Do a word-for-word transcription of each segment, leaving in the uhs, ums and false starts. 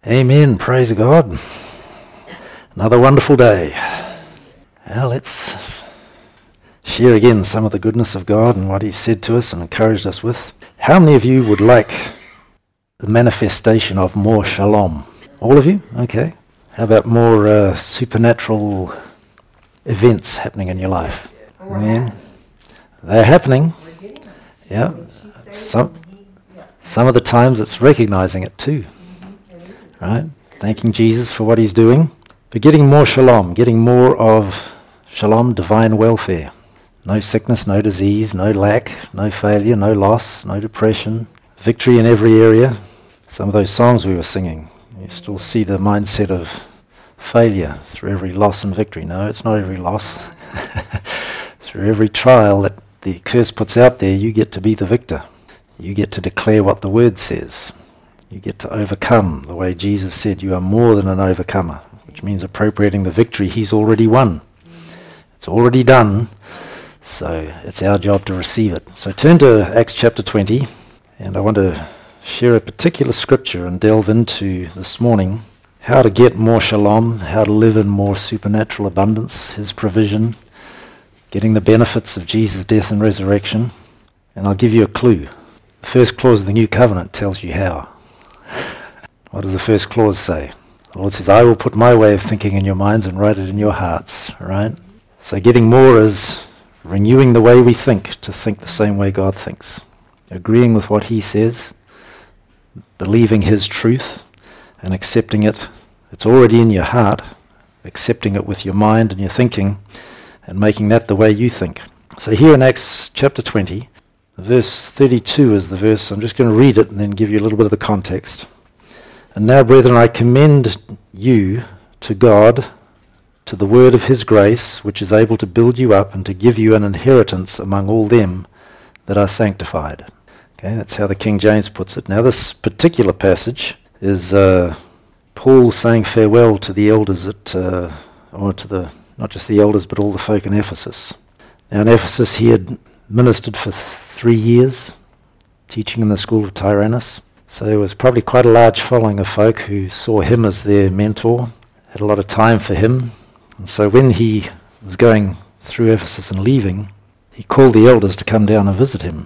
Amen. Praise God. Another wonderful day. Well, let's share again some of the goodness of God and what He said to us and encouraged us with. How many of you would like the manifestation of more shalom? All of you? Okay. How about more uh, supernatural events happening in your life? Amen. They're happening. Yeah. Some, some of the times it's recognizing it too. Right? Thanking Jesus for what He's doing. But getting more shalom, getting more of shalom, divine welfare. No sickness, no disease, no lack, no failure, no loss, no depression. Victory in every area. Some of those songs we were singing, you still see the mindset of failure through every loss and victory. No, it's not every loss. Through every trial that the curse puts out there, you get to be the victor. You get to declare what the Word says. You get to overcome the way Jesus said you are more than an overcomer, which means appropriating the victory He's already won. It's already done, so it's our job to receive it. So turn to Acts chapter twenty, and I want to share a particular scripture and delve into this morning how to get more shalom, how to live in more supernatural abundance, His provision, getting the benefits of Jesus' death and resurrection. And I'll give you a clue. The first clause of the New Covenant tells you how. What does the first clause say? The Lord says, I will put my way of thinking in your minds and write it in your hearts, right? So getting more is renewing the way we think to think the same way God thinks. Agreeing with what He says, believing His truth, and accepting it. It's already in your heart, accepting it with your mind and your thinking, and making that the way you think. So here in Acts chapter twenty, verse thirty-two is the verse. I'm just going to read it and then give you a little bit of the context. And now, brethren, I commend you to God, to the word of His grace, which is able to build you up and to give you an inheritance among all them that are sanctified. Okay, that's how the King James puts it. Now, this particular passage is uh, Paul saying farewell to the elders at, uh, or to the not just the elders, but all the folk in Ephesus. Now, in Ephesus, he had ministered for th- three years, teaching in the school of Tyrannus. So there was probably quite a large following of folk who saw him as their mentor, had a lot of time for him. And so when he was going through Ephesus and leaving, he called the elders to come down and visit him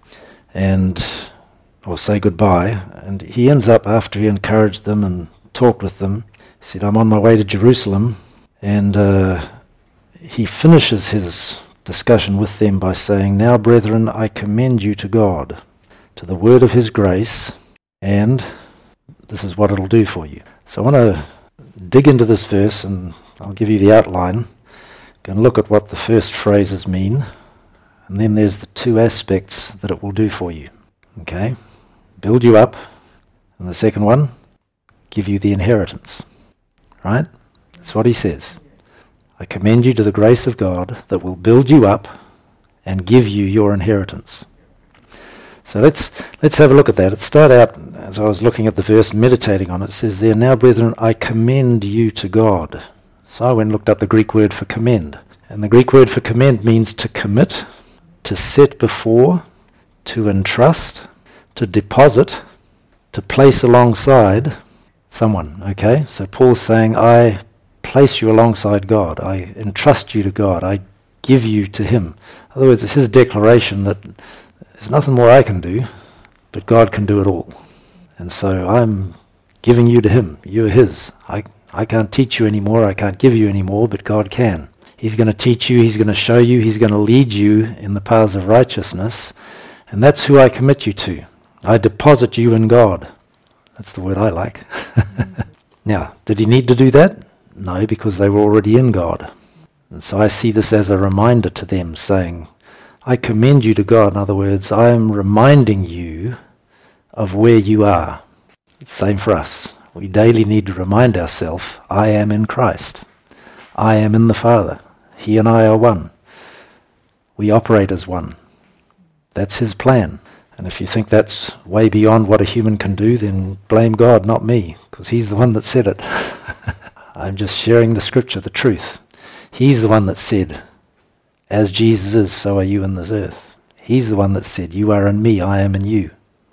and or say goodbye. And he ends up, after he encouraged them and talked with them, he said, I'm on my way to Jerusalem. And uh, he finishes his discussion with them by saying, now, brethren, I commend you to God, to the word of His grace, and this is what it'll do for you. So I want to dig into this verse, and I'll give you the outline. Go and look at what the first phrases mean, and then there's the two aspects that it will do for you. Okay? Build you up, and the second one, give you the inheritance. Right? That's what he says. I commend you to the grace of God that will build you up and give you your inheritance. So let's let's have a look at that. It started out, as I was looking at the verse and meditating on it, it says there, now brethren, I commend you to God. So I went and looked up the Greek word for commend. And the Greek word for commend means to commit, to set before, to entrust, to deposit, to place alongside someone. Okay? So Paul's saying, I place you alongside God. I entrust you to God. I give you to Him. In other words, it's his declaration that there's nothing more I can do, but God can do it all. And so I'm giving you to Him. You're His. I, I can't teach you anymore. I can't give you anymore, but God can. He's going to teach you. He's going to show you. He's going to lead you in the paths of righteousness. And that's who I commit you to. I deposit you in God. That's the word I like. Now, did he need to do that? No, because they were already in God. And so I see this as a reminder to them, saying, I commend you to God. In other words, I am reminding you of where you are. Same for us. We daily need to remind ourselves, I am in Christ. I am in the Father. He and I are one. We operate as one. That's His plan. And if you think that's way beyond what a human can do, then blame God, not me, because He's the one that said it. I'm just sharing the scripture, the truth. He's the one that said, as Jesus is, so are you in this earth. He's the one that said, you are in me, I am in you.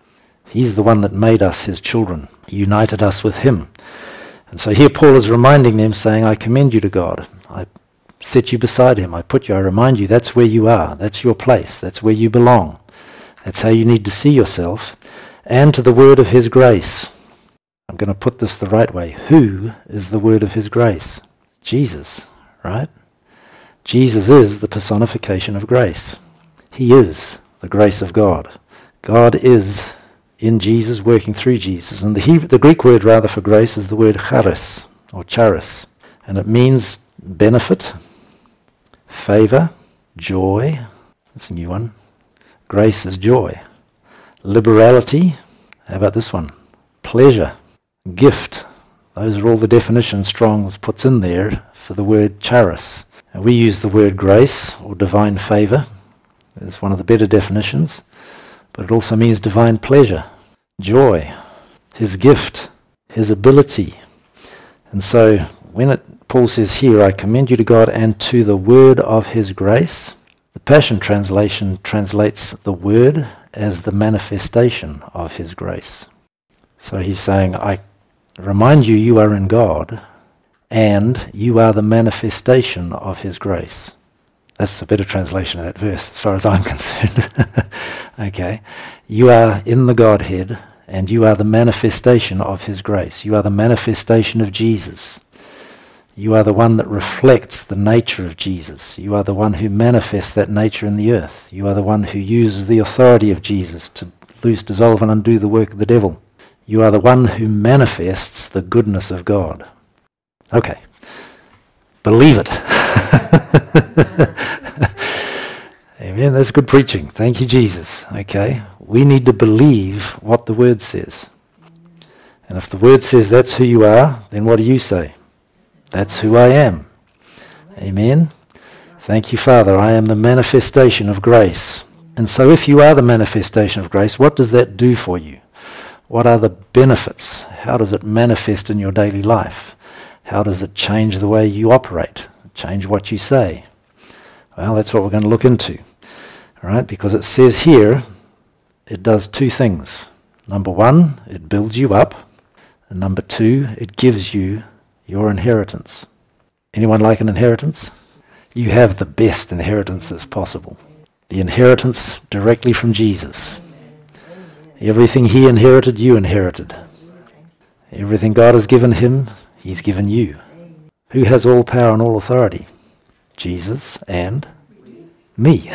He's the one that made us his children, united us with him. And so here Paul is reminding them, saying, I commend you to God. I set you beside him. I put you, I remind you, that's where you are. That's your place. That's where you belong. That's how you need to see yourself. And to the word of his grace. I'm going to put this the right way. Who is the word of his grace? Jesus, right? Jesus is the personification of grace. He is the grace of God. God is in Jesus, working through Jesus. And the, Hebrew, the Greek word rather for grace is the word charis, or charis. And it means benefit, favor, joy. That's a new one. Grace is joy. Liberality. How about this one? Pleasure. Gift. Those are all the definitions Strong's puts in there for the word charis. And we use the word grace or divine favor. It's one of the better definitions. But it also means divine pleasure, joy, his gift, his ability. And so when it, Paul says here, I commend you to God and to the word of his grace, the Passion Translation translates the word as the manifestation of his grace. So he's saying, I remind you, you are in God, and you are the manifestation of his grace. That's a better translation of that verse, as far as I'm concerned. Okay. You are in the Godhead, and you are the manifestation of his grace. You are the manifestation of Jesus. You are the one that reflects the nature of Jesus. You are the one who manifests that nature in the earth. You are the one who uses the authority of Jesus to loose, dissolve, and undo the work of the devil. You are the one who manifests the goodness of God. Okay. Believe it. Amen. That's good preaching. Thank you, Jesus. Okay. We need to believe what the word says. And if the word says that's who you are, then what do you say? That's who I am. Amen. Thank you, Father. I am the manifestation of grace. And so if you are the manifestation of grace, what does that do for you? What are the benefits? How does it manifest in your daily life? How does it change the way you operate? Change what you say? Well, that's what we're going to look into. All right, because it says here, it does two things. Number one, it builds you up. And number two, it gives you your inheritance. Anyone like an inheritance? You have the best inheritance that's possible. The inheritance directly from Jesus. Everything he inherited, you inherited. Everything God has given him, he's given you. Who has all power and all authority? Jesus and me.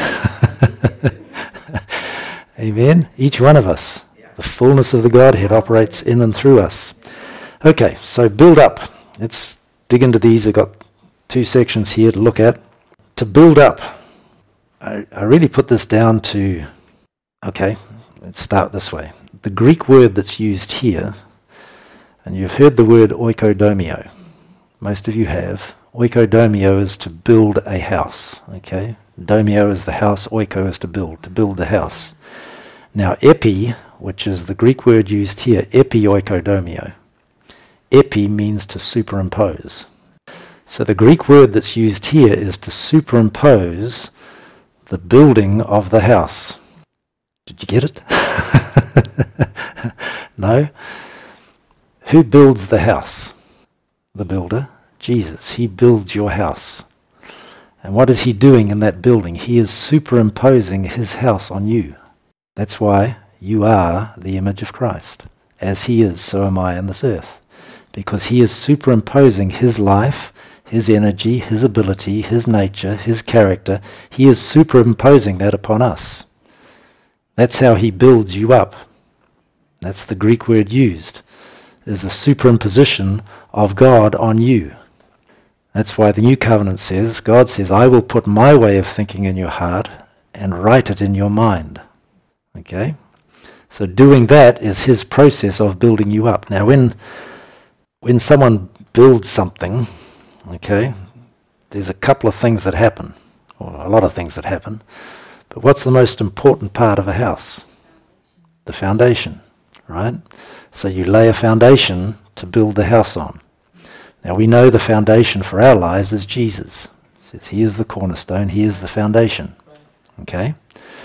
Amen. Each one of us. The fullness of the Godhead operates in and through us. Okay, so build up. Let's dig into these. I've got two sections here to look at. To build up, I, I really put this down to, okay, let's start this way. The Greek word that's used here, and you've heard the word oikodomio. Most of you have. Oikodomio is to build a house, okay? Domio is the house, oiko is to build, to build the house. Now epi, which is the Greek word used here, epi oikodomio. Epi means to superimpose. So the Greek word that's used here is to superimpose the building of the house. Did you get it? No? Who builds the house? The builder, Jesus. He builds your house. And what is he doing in that building? He is superimposing his house on you. That's why you are the image of Christ. As he is, so am I in this earth. Because he is superimposing his life, his energy, his ability, his nature, his character. He is superimposing that upon us. That's how he builds you up. That's the Greek word used, is the superimposition of God on you. That's why the New Covenant says, God says, I will put my way of thinking in your heart and write it in your mind. Okay? So doing that is his process of building you up. Now when when someone builds something, okay, there's a couple of things that happen, or a lot of things that happen. But what's the most important part of a house? The foundation, right? So you lay a foundation to build the house on. Now we know the foundation for our lives is Jesus. It says he is the cornerstone, he is the foundation. Okay?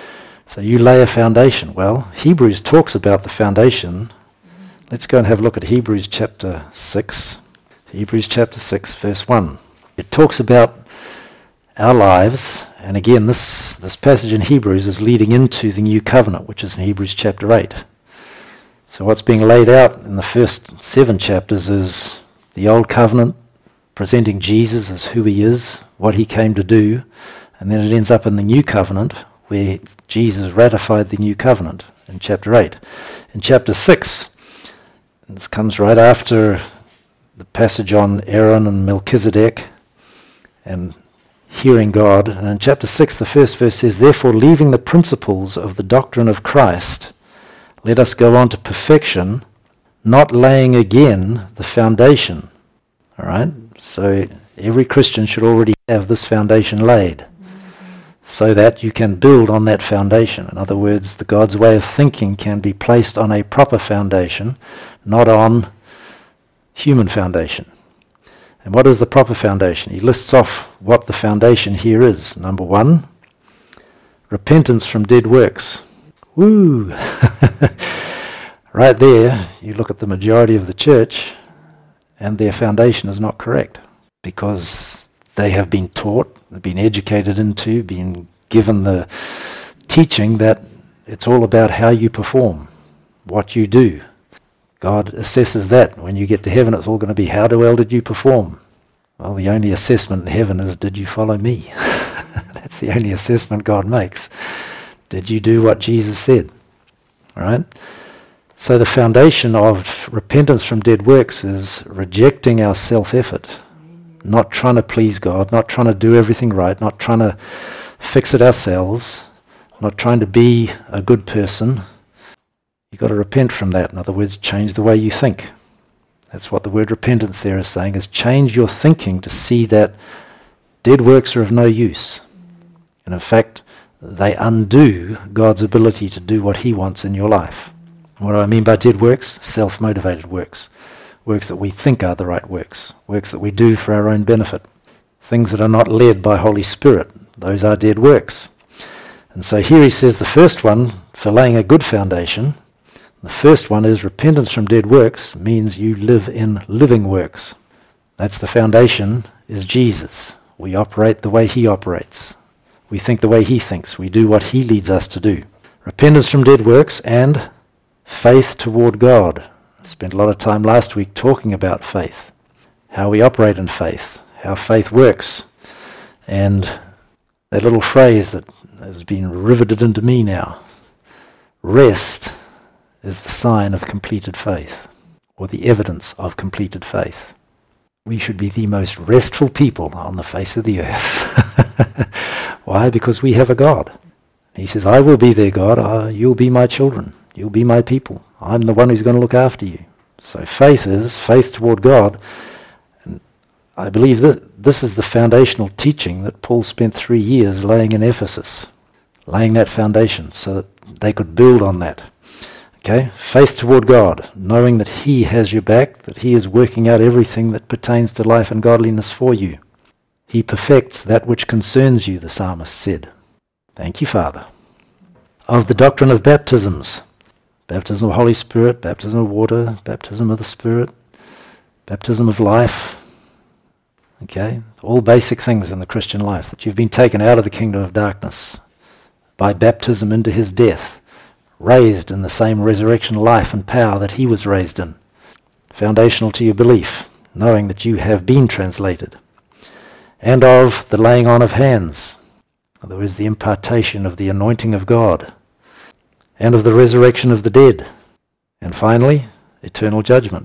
So you lay a foundation. Well, Hebrews talks about the foundation. Let's go and have a look at Hebrews chapter six. Hebrews chapter six, verse one. It talks about our lives, and again, this, this passage in Hebrews is leading into the new covenant, which is in Hebrews chapter eight. So what's being laid out in the first seven chapters is the old covenant, presenting Jesus as who he is, what he came to do, and then it ends up in the new covenant, where Jesus ratified the new covenant in chapter eight. In chapter six, this comes right after the passage on Aaron and Melchizedek and hearing God. And in chapter six, the first verse says, "Therefore, leaving the principles of the doctrine of Christ, let us go on to perfection, not laying again the foundation." All right? So every Christian should already have this foundation laid, so that you can build on that foundation. In other words, the God's way of thinking can be placed on a proper foundation, not on human foundation. And what is the proper foundation? He lists off what the foundation here is. Number one, repentance from dead works. Woo! Right there, you look at the majority of the church, and their foundation is not correct, because they have been taught, they've been educated into, been given the teaching that it's all about how you perform, what you do. God assesses that. When you get to heaven, it's all going to be, how well did you perform? Well, the only assessment in heaven is, did you follow me? That's the only assessment God makes. Did you do what Jesus said? All right? So the foundation of repentance from dead works is rejecting our self-effort, not trying to please God, not trying to do everything right, not trying to fix it ourselves, not trying to be a good person. You've got to repent from that. In other words, change the way you think. That's what the word repentance there is saying, is change your thinking to see that dead works are of no use. And in fact, they undo God's ability to do what he wants in your life. What do I mean by dead works? Self-motivated works. Works that we think are the right works. Works that we do for our own benefit. Things that are not led by Holy Spirit. Those are dead works. And so here he says the first one, for laying a good foundation, the first one is repentance from dead works means you live in living works. That's the foundation, is Jesus. We operate the way he operates. We think the way he thinks. We do what he leads us to do. Repentance from dead works and faith toward God. I spent a lot of time last week talking about faith, how we operate in faith, how faith works. And that little phrase that has been riveted into me now, rest is the sign of completed faith, or the evidence of completed faith. We should be the most restful people on the face of the earth. Why? Because we have a God. He says, I will be their God, uh, you'll be my children, you'll be my people. I'm the one who's going to look after you. So faith is faith toward God. And I believe that this is the foundational teaching that Paul spent three years laying in Ephesus, laying that foundation so that they could build on that. Okay, faith toward God, knowing that he has your back, that he is working out everything that pertains to life and godliness for you. He perfects that which concerns you, the psalmist said. Thank you, Father. Of the doctrine of baptisms, baptism of Holy Spirit, baptism of water, baptism of the Spirit, baptism of life. Okay, all basic things in the Christian life, that you've been taken out of the kingdom of darkness by baptism into his death, raised in the same resurrection life and power that he was raised in. Foundational to your belief, knowing that you have been translated. And of the laying on of hands, in other words, the impartation of the anointing of God, and of the resurrection of the dead, and finally, eternal judgment.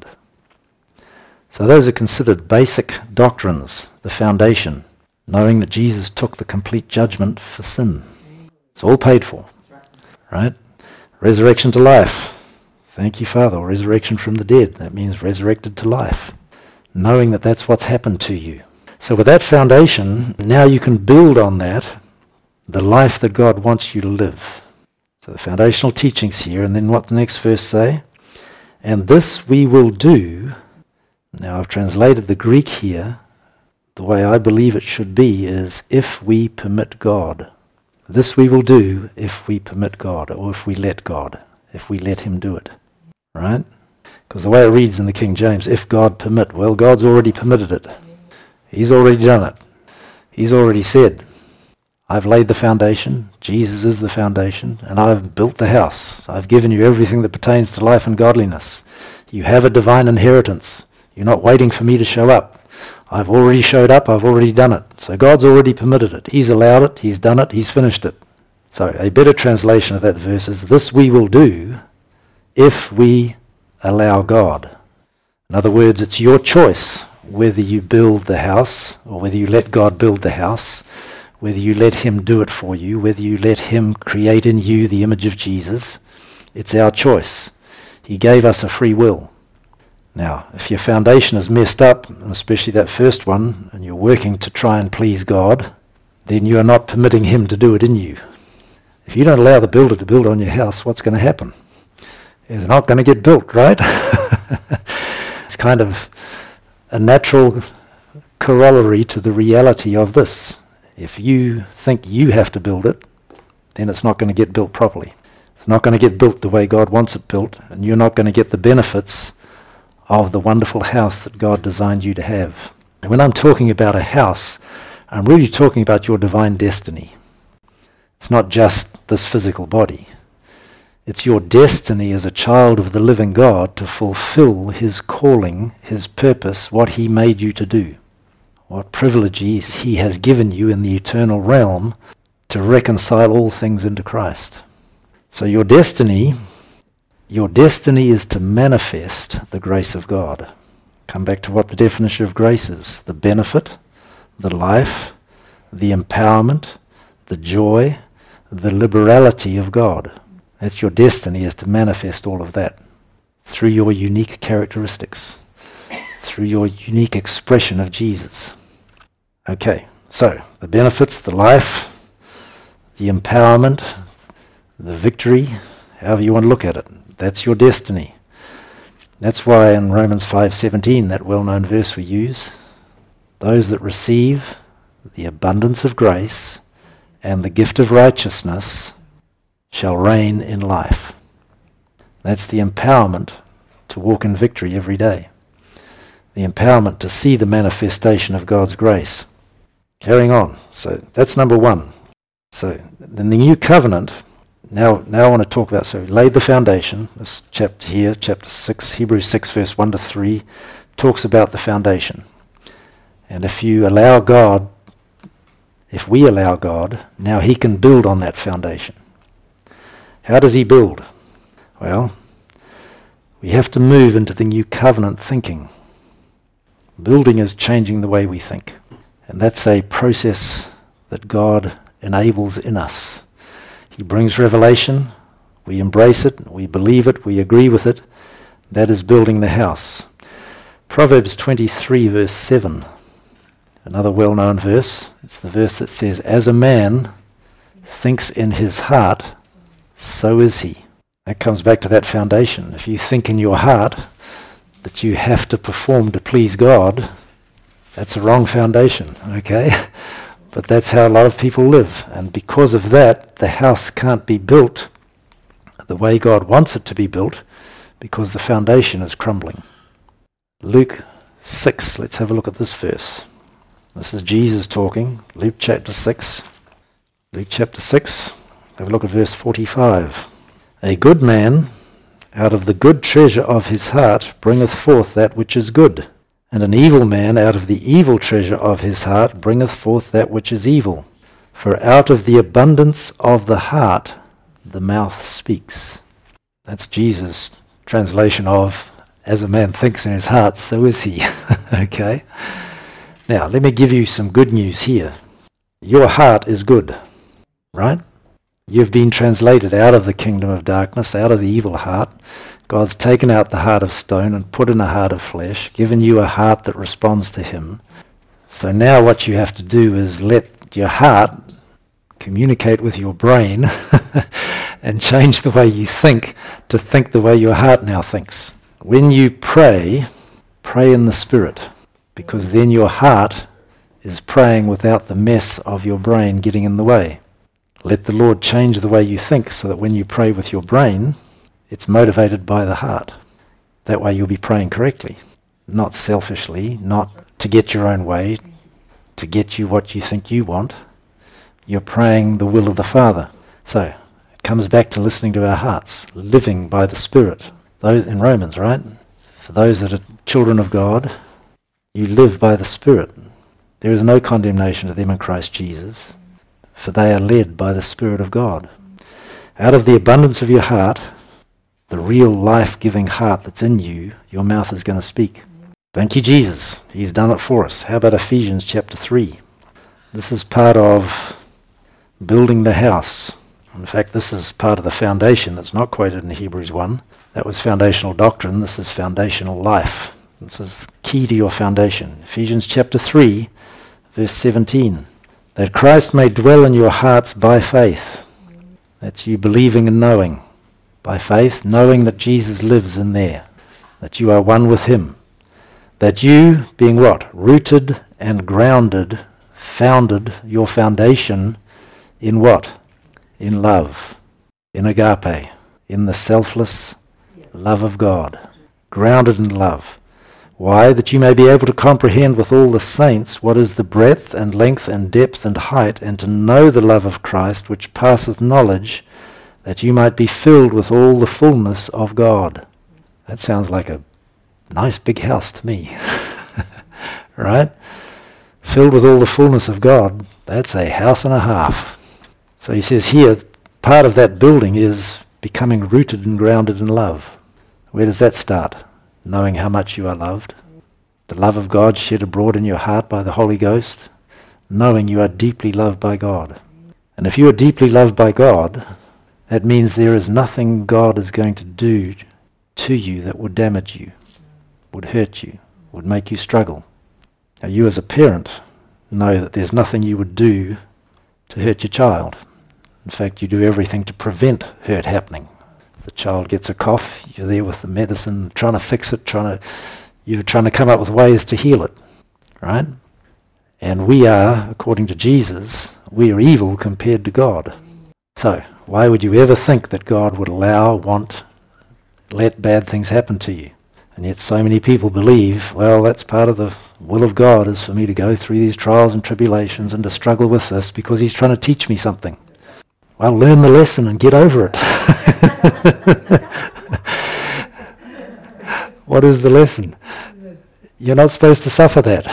So those are considered basic doctrines, the foundation, knowing that Jesus took the complete judgment for sin. It's all paid for, right? Resurrection to life. Thank you, Father. Or resurrection from the dead. That means resurrected to life. Knowing that that's what's happened to you. So with that foundation, now you can build on that the life that God wants you to live. So the foundational teachings here, and then what the next verse say? And this we will do. Now I've translated the Greek here. The way I believe it should be is if we permit God. This we will do if we permit God, or if we let God, if we let him do it. Right? Because the way it reads in the King James, if God permit, well, God's already permitted it. He's already done it. He's already said, I've laid the foundation, Jesus is the foundation, and I've built the house. I've given you everything that pertains to life and godliness. You have a divine inheritance. You're not waiting for me to show up. I've already showed up, I've already done it. So God's already permitted it. He's allowed it, he's done it, he's finished it. So a better translation of that verse is, this we will do if we allow God. In other words, it's your choice whether you build the house or whether you let God build the house, whether you let him do it for you, whether you let him create in you the image of Jesus. It's our choice. He gave us a free will. Now, if your foundation is messed up, and especially that first one, and you're working to try and please God, then you are not permitting him to do it in you. If you don't allow the builder to build on your house, what's going to happen? It's not going to get built, right? It's kind of a natural corollary to the reality of this. If you think you have to build it, then it's not going to get built properly. It's not going to get built the way God wants it built, and you're not going to get the benefits of the wonderful house that God designed you to have. And when I'm talking about a house, I'm really talking about your divine destiny. It's not just this physical body. It's your destiny as a child of the living God to fulfill his calling, his purpose, what he made you to do. What privileges he has given you in the eternal realm to reconcile all things into Christ. So your destiny, your destiny is to manifest the grace of God. Come back to what the definition of grace is. The benefit, the life, the empowerment, the joy, the liberality of God. That's your destiny, is to manifest all of that through your unique characteristics, through your unique expression of Jesus. Okay, so the benefits, the life, the empowerment, the victory, however you want to look at it, that's your destiny. That's why in Romans five seventeen, that well-known verse we use, those that receive the abundance of grace and the gift of righteousness shall reign in life. That's the empowerment to walk in victory every day. The empowerment to see the manifestation of God's grace. Carrying on. So that's number one. So in the new covenant, now, now I want to talk about, so we laid the foundation. This chapter here, chapter six, Hebrews six, verse one to three, talks about the foundation. And if you allow God, if we allow God, now he can build on that foundation. How does he build? Well, we have to move into the new covenant thinking. Building is changing the way we think. And that's a process that God enables in us. He brings revelation, we embrace it, we believe it, we agree with it. That is building the house. Proverbs twenty-three, verse seven. Another well-known verse. It's the verse that says, as a man thinks in his heart, so is he. That comes back to that foundation. If you think in your heart that you have to perform to please God, that's a wrong foundation, okay? But that's how a lot of people live. And because of that, the house can't be built the way God wants it to be built because the foundation is crumbling. Luke six, let's have a look at this verse. This is Jesus talking, Luke chapter six. Luke chapter six. Have a look at verse forty-five. A good man out of the good treasure of his heart bringeth forth that which is good, and an evil man out of the evil treasure of his heart bringeth forth that which is evil. For out of the abundance of the heart the mouth speaks. That's Jesus' translation of, as a man thinks in his heart, so is he. Okay? Now, let me give you some good news here. Your heart is good, right? You've been translated out of the kingdom of darkness, out of the evil heart. God's taken out the heart of stone and put in a heart of flesh, given you a heart that responds to him. So now what you have to do is let your heart communicate with your brain and change the way you think to think the way your heart now thinks. When you pray, pray in the Spirit, because then your heart is praying without the mess of your brain getting in the way. Let the Lord change the way you think so that when you pray with your brain, it's motivated by the heart. That way you'll be praying correctly. Not selfishly, not to get your own way, to get you what you think you want. You're praying the will of the Father. So it comes back to listening to our hearts, living by the Spirit. Those in Romans, right? For those that are children of God, you live by the Spirit. There is no condemnation to them in Christ Jesus, for they are led by the Spirit of God. Out of the abundance of your heart, the real life-giving heart that's in you, your mouth is going to speak. Thank you, Jesus. He's done it for us. How about Ephesians chapter three? This is part of building the house. In fact, this is part of the foundation that's not quoted in Hebrews one. That was foundational doctrine. This is foundational life. This is key to your foundation. Ephesians chapter three, verse seventeen. That Christ may dwell in your hearts by faith. That's you believing and knowing. By faith, knowing that Jesus lives in there. That you are one with him. That you, being what? Rooted and grounded, founded your foundation in what? In love. In agape. In the selfless love of God. Grounded in love. Why? That you may be able to comprehend with all the saints what is the breadth and length and depth and height, and to know the love of Christ which passeth knowledge, that you might be filled with all the fullness of God. That sounds like a nice big house to me. Right? Filled with all the fullness of God, that's a house and a half. So he says here, part of that building is becoming rooted and grounded in love. Where does that start? Knowing how much you are loved. The love of God shed abroad in your heart by the Holy Ghost. Knowing you are deeply loved by God. And if you are deeply loved by God, that means there is nothing God is going to do to you that would damage you, would hurt you, would make you struggle. Now you as a parent know that there's nothing you would do to hurt your child. In fact, you do everything to prevent hurt happening. The child gets a cough, you're there with the medicine, trying to fix it, trying to, you're trying to come up with ways to heal it, right? And we are, according to Jesus, we are evil compared to God. So, why would you ever think that God would allow, want, let bad things happen to you? And yet so many people believe, well, that's part of the will of God, is for me to go through these trials and tribulations and to struggle with this because he's trying to teach me something. Well, learn the lesson and get over it. What is the lesson? You're not supposed to suffer that.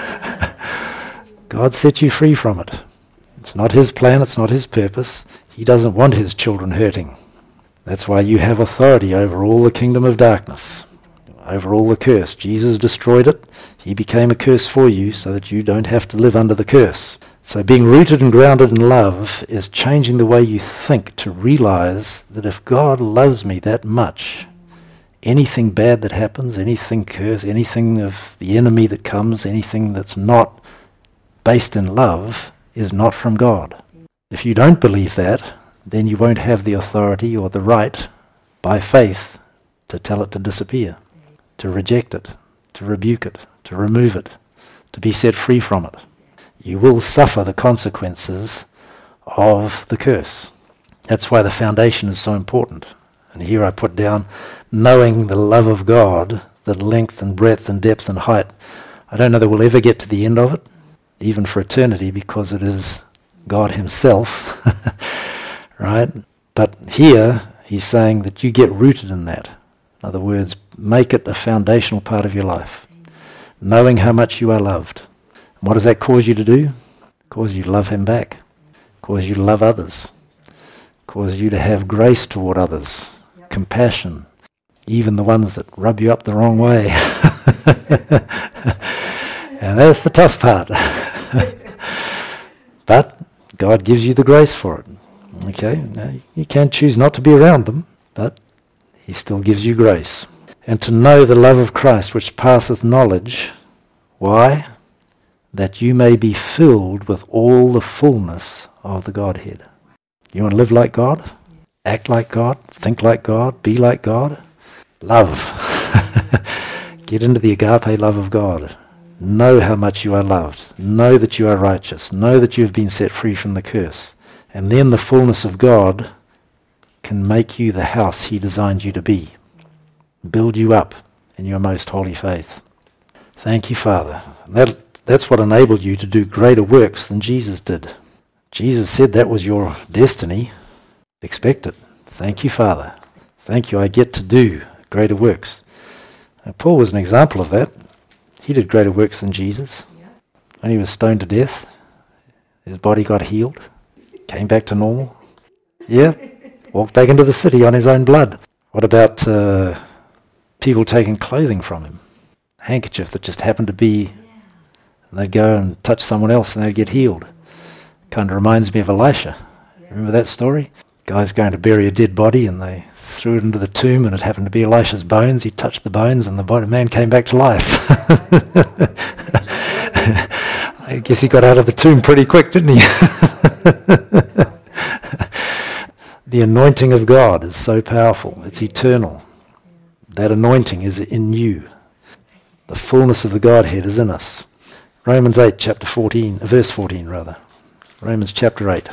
God set you free from it. It's not his plan, it's not his purpose. He doesn't want his children hurting. That's why you have authority over all the kingdom of darkness, over all the curse. Jesus destroyed it. He became a curse for you so that you don't have to live under the curse. So being rooted and grounded in love is changing the way you think to realize that if God loves me that much, anything bad that happens, anything curse, anything of the enemy that comes, anything that's not based in love is not from God. If you don't believe that, then you won't have the authority or the right by faith to tell it to disappear, to reject it, to rebuke it, to remove it, to be set free from it. You will suffer the consequences of the curse. That's why the foundation is so important. And here I put down, knowing the love of God, the length and breadth and depth and height. I don't know that we'll ever get to the end of it, even for eternity, because it is God himself, right? But here he's saying that you get rooted in that. In other words, make it a foundational part of your life. Knowing how much you are loved. What does that cause you to do? Cause you to love him back. Cause you to love others. Cause you to have grace toward others. Yep. Compassion. Even the ones that rub you up the wrong way. And that's the tough part. But God gives you the grace for it. Okay? Now, you can choose not to be around them, but he still gives you grace. And to know the love of Christ which passeth knowledge. Why? That you may be filled with all the fullness of the Godhead. You want to live like God? Act like God? Think like God? Be like God? Love. Get into the agape love of God. Know how much you are loved. Know that you are righteous. Know that you have been set free from the curse. And then the fullness of God can make you the house he designed you to be. Build you up in your most holy faith. Thank you, Father. That, that's what enabled you to do greater works than Jesus did. Jesus said that was your destiny. Expect it. Thank you, Father. Thank you, I get to do greater works. Now, Paul was an example of that. He did greater works than Jesus. Yeah. When he was stoned to death, his body got healed, came back to normal. Yeah, walked back into the city on his own blood. What about uh, people taking clothing from him? A handkerchief that just happened to be, yeah. and they'd go and touch someone else and they'd get healed. Kind of reminds me of Elisha. Yeah. Remember that story? Guy's going to bury a dead body and they threw it into the tomb and it happened to be Elisha's bones. He touched the bones and the body, man came back to life. I guess he got out of the tomb pretty quick, didn't he? The anointing of God is so powerful. It's eternal. That anointing is in you. The fullness of the Godhead is in us. Romans eight, chapter fourteen, verse fourteen rather. Romans chapter eight.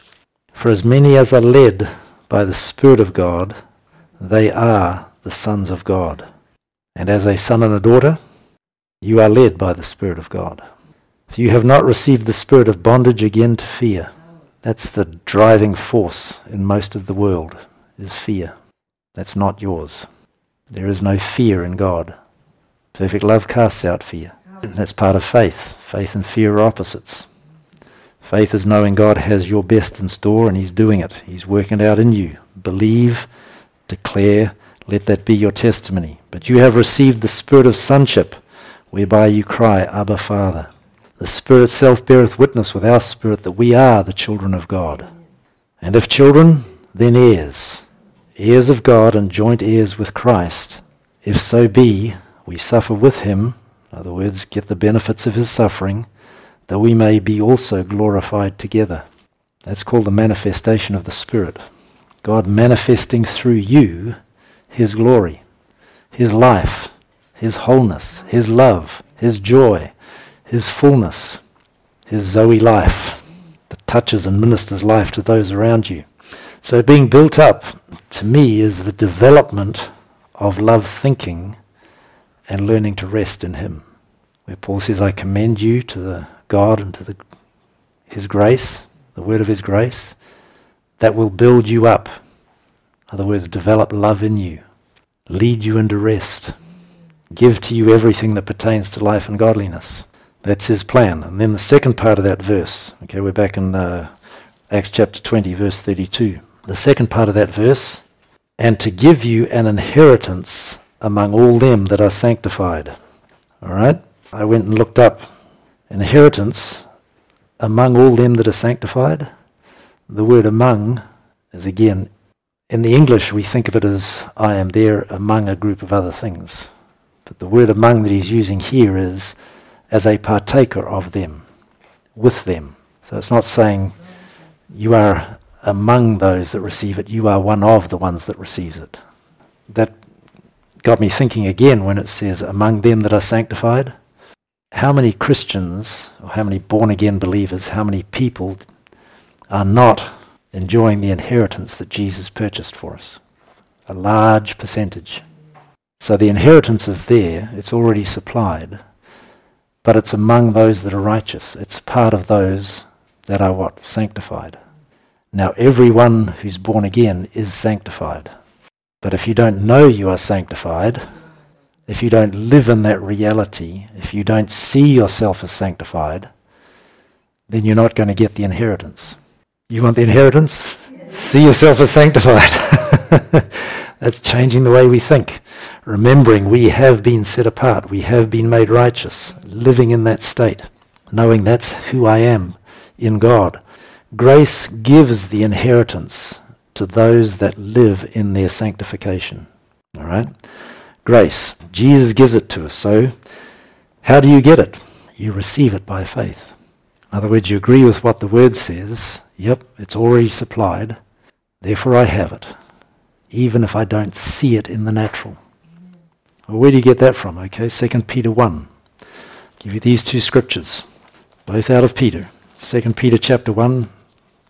For as many as are led by the Spirit of God, they are the sons of God. And as a son and a daughter, you are led by the Spirit of God. For you have not received the spirit of bondage again to fear. That's the driving force in most of the world, is fear. That's not yours. There is no fear in God. Perfect love casts out fear. That's part of faith. Faith and fear are opposites. Faith is knowing God has your best in store and he's doing it. He's working it out in you. Believe, declare, let that be your testimony. But you have received the spirit of sonship, whereby you cry, Abba, Father. The Spirit itself beareth witness with our spirit that we are the children of God. And if children, then heirs, heirs of God and joint heirs with Christ. If so be, we suffer with him, in other words, get the benefits of his suffering, that we may be also glorified together. That's called the manifestation of the Spirit. God manifesting through you his glory, his life, his wholeness, his love, his joy, his fullness, his Zoe life that touches and ministers life to those around you. So being built up, to me, is the development of love thinking and learning to rest in him. Where Paul says, I commend you to the God and to the, his grace, the word of his grace, that will build you up. In other words, develop love in you, lead you into rest, give to you everything that pertains to life and godliness. That's his plan. And then the second part of that verse, okay, we're back in uh, Acts chapter twenty, verse thirty-two. The second part of that verse, and to give you an inheritance among all them that are sanctified. All right? I went and looked up inheritance among all them that are sanctified. The word among is, again, in the English we think of it as I am there among a group of other things. But the word among that he's using here is as a partaker of them, with them. So it's not saying you are among those that receive it, you are one of the ones that receives it. That got me thinking again when it says among them that are sanctified. How many Christians, or how many born-again believers, how many people are not enjoying the inheritance that Jesus purchased for us? A large percentage. So the inheritance is there, it's already supplied, but it's among those that are righteous. It's part of those that are what? Sanctified. Now everyone who's born again is sanctified. But if you don't know you are sanctified, if you don't live in that reality, if you don't see yourself as sanctified, then you're not going to get the inheritance. You want the inheritance? Yes. See yourself as sanctified. That's changing the way we think. Remembering we have been set apart, we have been made righteous, living in that state, knowing that's who I am in God. Grace gives the inheritance to those that live in their sanctification. All right? Grace. Jesus gives it to us. So how do you get it? You receive it by faith. In other words, you agree with what the word says. Yep, it's already supplied. Therefore I have it, even if I don't see it in the natural. Well, where do you get that from? Okay, Second Peter one. I'll give you these two scriptures, both out of Peter. Second Peter chapter one,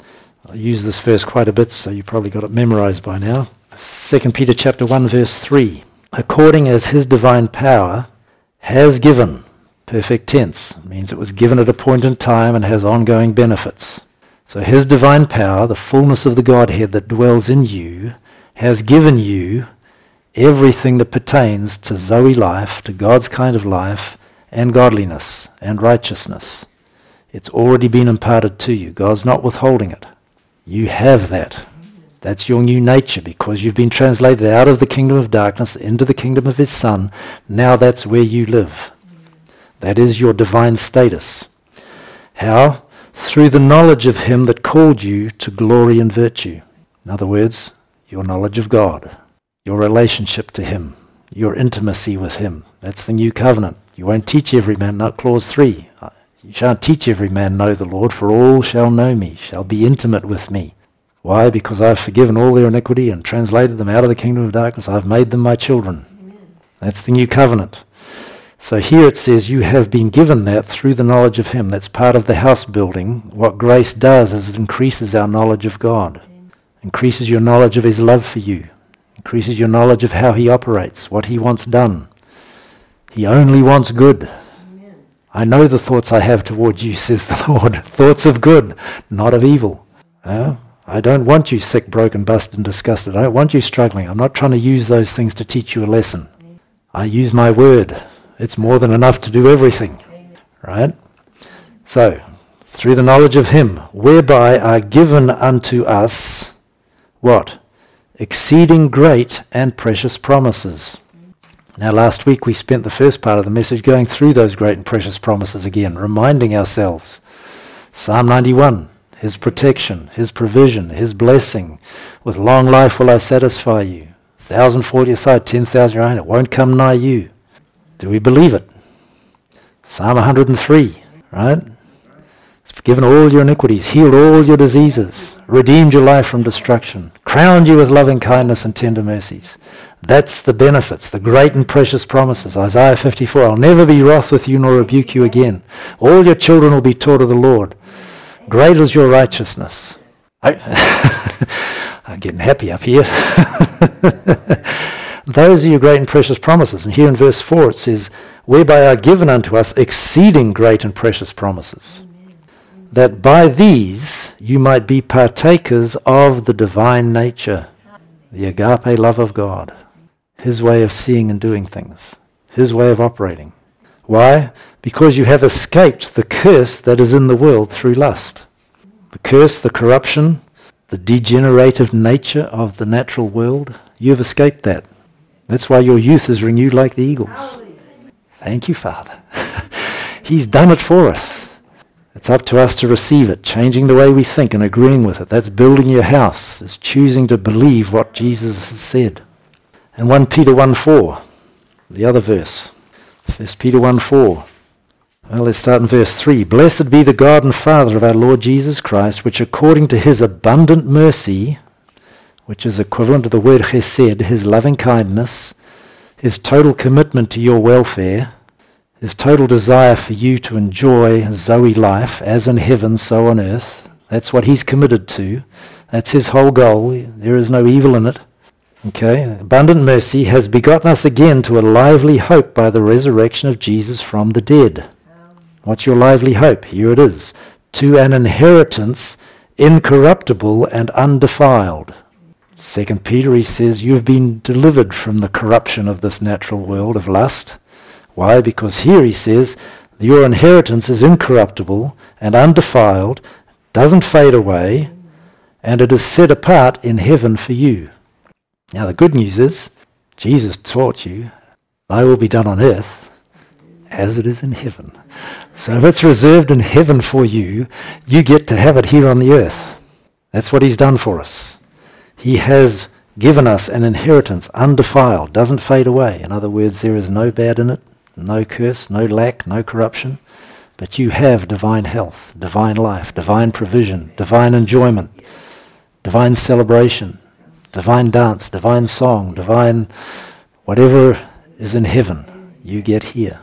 I use this verse quite a bit, so you probably got it memorized by now. Second Peter chapter one, verse three. According as his divine power has given, perfect tense, means it was given at a point in time and has ongoing benefits. So his divine power, the fullness of the Godhead that dwells in you, has given you everything that pertains to Zoe life, to God's kind of life, and godliness and righteousness. It's already been imparted to you. God's not withholding it. You have that. That's your new nature because you've been translated out of the kingdom of darkness into the kingdom of his Son. Now that's where you live. That is your divine status. How? Through the knowledge of him that called you to glory and virtue. In other words, your knowledge of God, your relationship to him, your intimacy with him. That's the new covenant. You won't teach every man, not clause three. You shan't teach every man know the Lord, for all shall know me, shall be intimate with me. Why? Because I've forgiven all their iniquity and translated them out of the kingdom of darkness. I've made them my children. Amen. That's the new covenant. So here it says you have been given that through the knowledge of him. That's part of the house building. What grace does is it increases our knowledge of God, Amen. Increases your knowledge of his love for you, increases your knowledge of how he operates, what he wants done. He only wants good. Amen. I know the thoughts I have towards you, says the Lord, thoughts of good, not of evil. Uh, I don't want you sick, broken, busted, and disgusted. I don't want you struggling. I'm not trying to use those things to teach you a lesson. Amen. I use my word. It's more than enough to do everything. Amen. Right? So, through the knowledge of him, whereby are given unto us, what? Exceeding great and precious promises. Now last week we spent the first part of the message going through those great and precious promises again, reminding ourselves. Psalm ninety-one, his protection, his provision, his blessing. With long life will I satisfy you. A thousand fall at your side, ten thousand your own, it won't come nigh you. Do we believe it? Psalm one hundred three, right? He's forgiven all your iniquities, healed all your diseases, redeemed your life from destruction, crowned you with loving kindness and tender mercies. That's the benefits, the great and precious promises. Isaiah fifty-four, I'll never be wroth with you nor rebuke you again. All your children will be taught of the Lord. Great is your righteousness. I, I'm getting happy up here. Those are your great and precious promises. And here in verse four it says, whereby are given unto us exceeding great and precious promises, that by these you might be partakers of the divine nature, the agape love of God, his way of seeing and doing things, his way of operating. Why? Because you have escaped the curse that is in the world through lust. The curse, the corruption, the degenerative nature of the natural world, you've escaped that. That's why your youth is renewed like the eagles. Thank you, Father. He's done it for us. It's up to us to receive it, changing the way we think and agreeing with it. That's building your house. It's choosing to believe what Jesus has said. And First Peter one four, the other verse. First Peter one four. Well, let's start in verse three. Blessed be the God and Father of our Lord Jesus Christ, which according to his abundant mercy, which is equivalent to the word chesed, his loving kindness, his total commitment to your welfare, his total desire for you to enjoy Zoe life, as in heaven, so on earth. That's what he's committed to. That's his whole goal. There is no evil in it. Okay, abundant mercy has begotten us again to a lively hope by the resurrection of Jesus from the dead. What's your lively hope? Here it is. To an inheritance incorruptible and undefiled. Second Peter, he says, you've been delivered from the corruption of this natural world of lust. Why? Because here he says, your inheritance is incorruptible and undefiled, doesn't fade away, and it is set apart in heaven for you. Now the good news is, Jesus taught you, thy will be done on earth as it is in heaven. So if it's reserved in heaven for you, you get to have it here on the earth. That's what he's done for us. He has given us an inheritance undefiled, doesn't fade away. In other words, there is no bad in it, no curse, no lack, no corruption. But you have divine health, divine life, divine provision, divine enjoyment, divine celebration, divine dance, divine song, divine whatever is in heaven, you get here.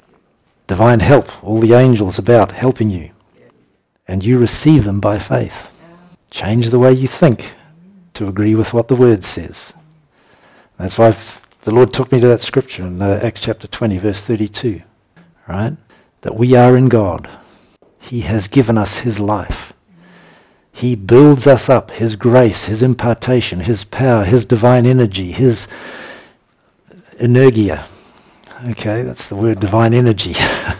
Divine help, all the angels about helping you. And you receive them by faith. Change the way you think to agree with what the Word says. That's why I've, the Lord took me to that scripture in uh, Acts chapter twenty, verse thirty-two, right? That we are in God. He has given us his life. He builds us up, his grace, his impartation, his power, his divine energy, his energia. Okay, that's the word, divine energy.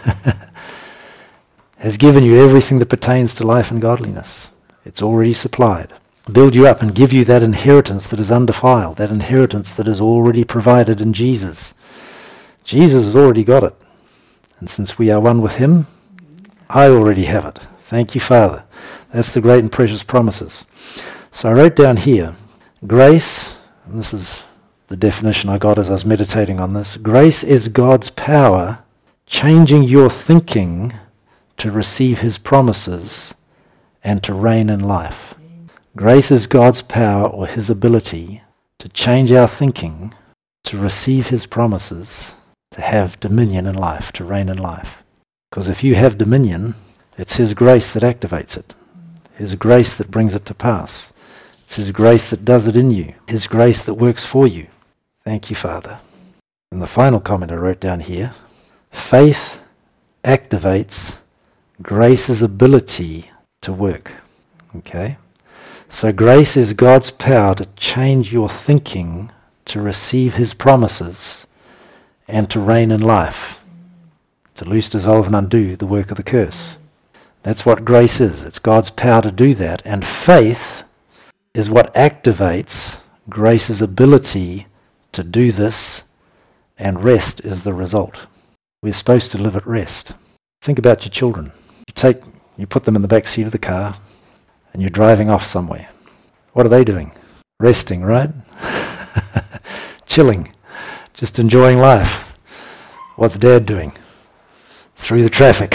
Has given you everything that pertains to life and godliness. It's already supplied. Build you up and give you that inheritance that is undefiled, that inheritance that is already provided in Jesus. Jesus has already got it. And since we are one with him, I already have it. Thank you, Father. That's the great and precious promises. So I wrote down here, grace, and this is the definition I got as I was meditating on this. Grace is God's power changing your thinking to receive his promises and to reign in life. Grace is God's power or his ability to change our thinking to receive his promises, to have dominion in life, to reign in life. Because if you have dominion, it's his grace that activates it. His grace that brings it to pass. It's his grace that does it in you. His grace that works for you. Thank you, Father. And the final comment I wrote down here, faith activates grace's ability to work. Okay? So grace is God's power to change your thinking to receive his promises and to reign in life. To loose, dissolve, and undo the work of the curse. That's what grace is. It's God's power to do that. And faith is what activates grace's ability to do this, and rest is the result. We're supposed to live at rest. Think about your children. You take, you put them in the back seat of the car, and you're driving off somewhere. What are they doing? Resting, right? Chilling. Just enjoying life. What's Dad doing? Through the traffic.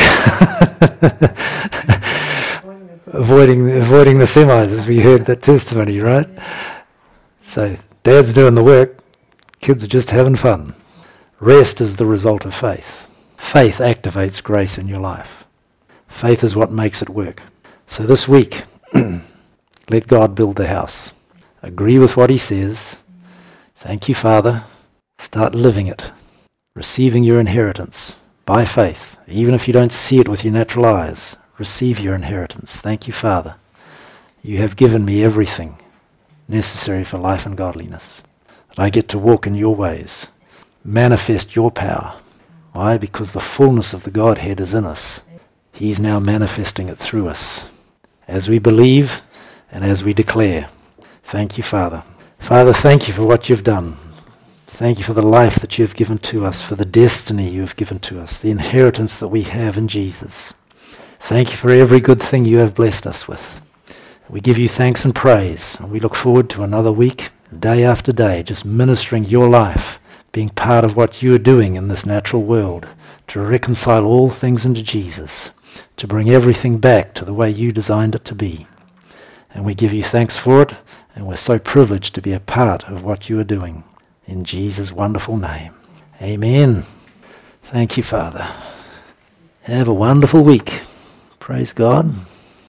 avoiding, avoiding the semis, as we heard that testimony, right? So Dad's doing the work. Kids are just having fun. Rest is the result of faith. Faith activates grace in your life. Faith is what makes it work. So this week, let God build the house. Agree with what he says. Thank you, Father. Start living it. Receiving your inheritance by faith. Even if you don't see it with your natural eyes, receive your inheritance. Thank you, Father. You have given me everything necessary for life and godliness. That I get to walk in your ways. Manifest your power. Why? Because the fullness of the Godhead is in us. He's now manifesting it through us. As we believe and as we declare. Thank you, Father. Father, thank you for what you've done. Thank you for the life that you've given to us, for the destiny you've given to us, the inheritance that we have in Jesus. Thank you for every good thing you have blessed us with. We give you thanks and praise, and we look forward to another week, day after day, just ministering your life, being part of what you are doing in this natural world, to reconcile all things into Jesus, to bring everything back to the way you designed it to be. And we give you thanks for it, and we're so privileged to be a part of what you are doing. In Jesus' wonderful name. Amen. Thank you, Father. Have a wonderful week. Praise God.